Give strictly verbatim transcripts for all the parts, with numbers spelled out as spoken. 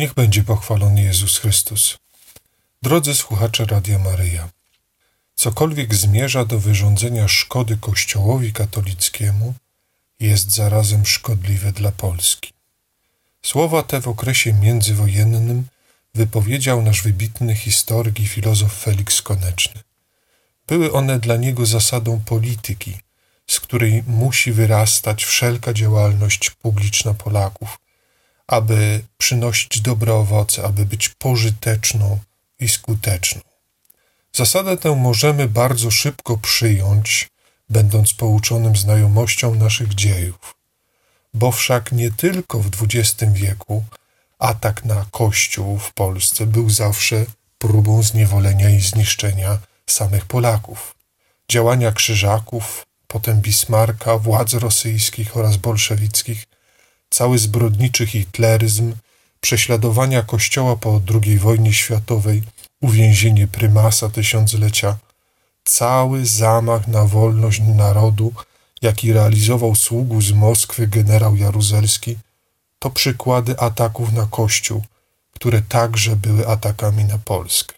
Niech będzie pochwalony Jezus Chrystus. Drodzy słuchacze Radia Maryja, cokolwiek zmierza do wyrządzenia szkody Kościołowi katolickiemu, jest zarazem szkodliwe dla Polski. Słowa te w okresie międzywojennym wypowiedział nasz wybitny historyk i filozof Felix Koneczny. Były one dla niego zasadą polityki, z której musi wyrastać wszelka działalność publiczna Polaków, aby przynosić dobre owoce, aby być pożyteczną i skuteczną. Zasadę tę możemy bardzo szybko przyjąć, będąc pouczonym znajomością naszych dziejów, bo wszak nie tylko w dwudziestym wieku atak na Kościół w Polsce był zawsze próbą zniewolenia i zniszczenia samych Polaków. Działania Krzyżaków, potem Bismarcka, władz rosyjskich oraz bolszewickich, cały zbrodniczy hitleryzm, prześladowania Kościoła po drugiej wojnie światowej, uwięzienie prymasa tysiąclecia, cały zamach na wolność narodu, jaki realizował sługu z Moskwy generał Jaruzelski, to przykłady ataków na Kościół, które także były atakami na Polskę.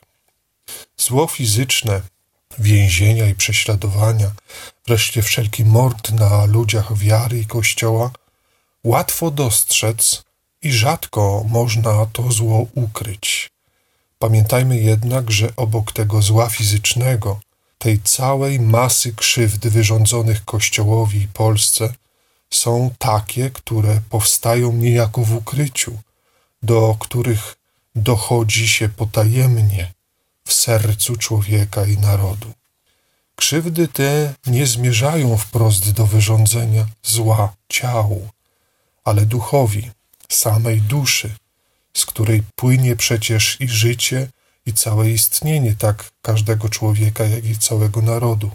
Zło fizyczne, więzienia i prześladowania, wreszcie wszelki mord na ludziach wiary i Kościoła, łatwo dostrzec i rzadko można to zło ukryć. Pamiętajmy jednak, że obok tego zła fizycznego, tej całej masy krzywd wyrządzonych Kościołowi i Polsce, są takie, które powstają niejako w ukryciu, do których dochodzi się potajemnie w sercu człowieka i narodu. Krzywdy te nie zmierzają wprost do wyrządzenia zła ciału, ale duchowi, samej duszy, z której płynie przecież i życie, i całe istnienie tak każdego człowieka, jak i całego narodu.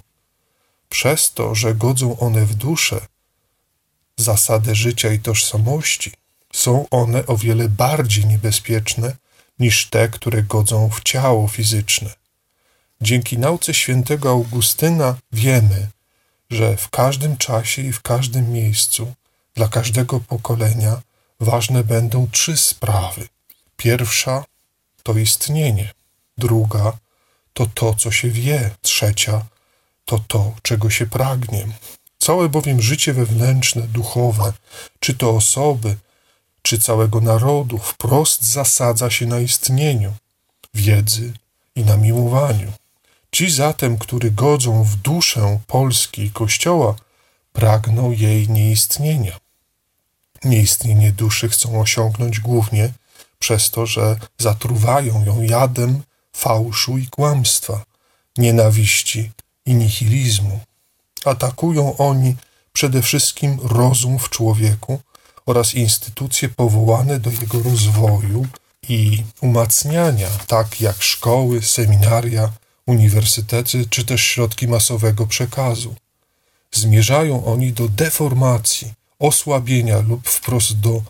Przez to, że godzą one w duszę, zasadę życia i tożsamości, są one o wiele bardziej niebezpieczne niż te, które godzą w ciało fizyczne. Dzięki nauce świętego Augustyna wiemy, że w każdym czasie i w każdym miejscu, dla każdego pokolenia ważne będą trzy sprawy. Pierwsza to istnienie, druga to to, co się wie, trzecia to to, czego się pragnie. Całe bowiem życie wewnętrzne, duchowe, czy to osoby, czy całego narodu, wprost zasadza się na istnieniu, wiedzy i na miłowaniu. Ci zatem, którzy godzą w duszę Polski i Kościoła, pragną jej nieistnienia. Nieistnienie duszy chcą osiągnąć głównie przez to, że zatruwają ją jadem fałszu i kłamstwa, nienawiści i nihilizmu. Atakują oni przede wszystkim rozum w człowieku oraz instytucje powołane do jego rozwoju i umacniania, tak jak szkoły, seminaria, uniwersytety czy też środki masowego przekazu. Zmierzają oni do deformacji, osłabienia lub wprost do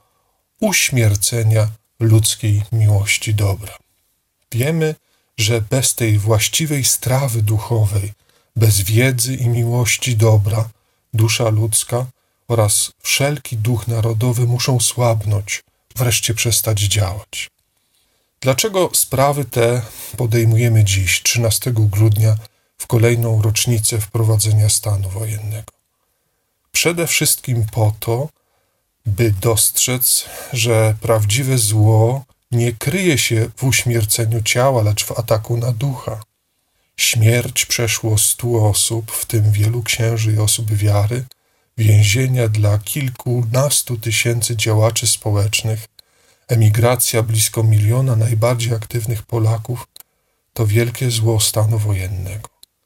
uśmiercenia ludzkiej miłości dobra. Wiemy, że bez tej właściwej strawy duchowej, bez wiedzy i miłości dobra, dusza ludzka oraz wszelki duch narodowy muszą słabnąć, wreszcie przestać działać. Dlaczego sprawy te podejmujemy dziś, trzynastego grudnia, w kolejną rocznicę wprowadzenia stanu wojennego? Przede wszystkim po to, by dostrzec, że prawdziwe zło nie kryje się w uśmierceniu ciała, lecz w ataku na ducha. Śmierć przeszło stu osób, w tym wielu księży i osób wiary, więzienia dla kilkunastu tysięcy działaczy społecznych, emigracja blisko miliona najbardziej aktywnych Polaków to wielkie zło stanu wojennego.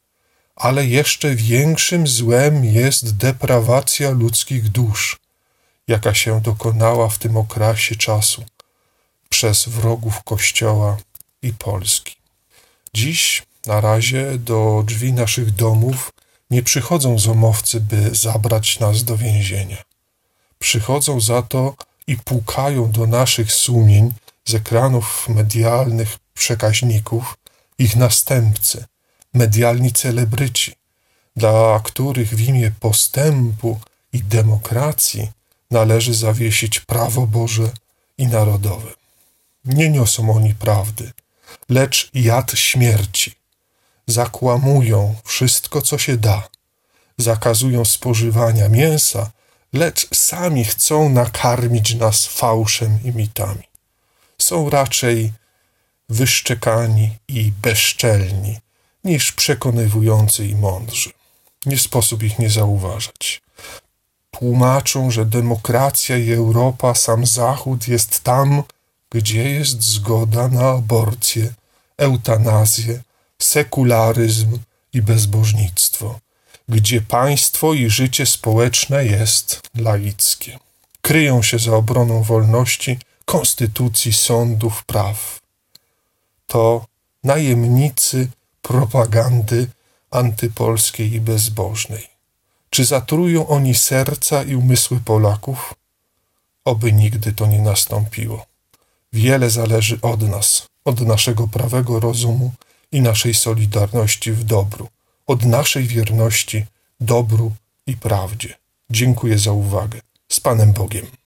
Ale jeszcze większym złem jest deprawacja ludzkich dusz, jaka się dokonała w tym okresie czasu przez wrogów Kościoła i Polski. Dziś na razie do drzwi naszych domów nie przychodzą zomowcy, by zabrać nas do więzienia. Przychodzą za to i pukają do naszych sumień z ekranów medialnych przekaźników ich następcy, medialni celebryci, dla których w imię postępu i demokracji należy zawiesić prawo Boże i narodowe. Nie niosą oni prawdy, lecz jad śmierci. Zakłamują wszystko, co się da. Zakazują spożywania mięsa, lecz sami chcą nakarmić nas fałszem i mitami. Są raczej wyszczekani i bezczelni, niż przekonywujący i mądrzy. Nie sposób ich nie zauważać. Tłumaczą, że demokracja i Europa, sam Zachód jest tam, gdzie jest zgoda na aborcję, eutanazję, sekularyzm i bezbożnictwo, gdzie państwo i życie społeczne jest laickie. Kryją się za obroną wolności, konstytucji, sądów, praw. To najemnicy propagandy antypolskiej i bezbożnej. Czy zatrują oni serca i umysły Polaków? Oby nigdy to nie nastąpiło. Wiele zależy od nas, od naszego prawego rozumu i naszej solidarności w dobru, od naszej wierności dobru i prawdzie. Dziękuję za uwagę. Z Panem Bogiem.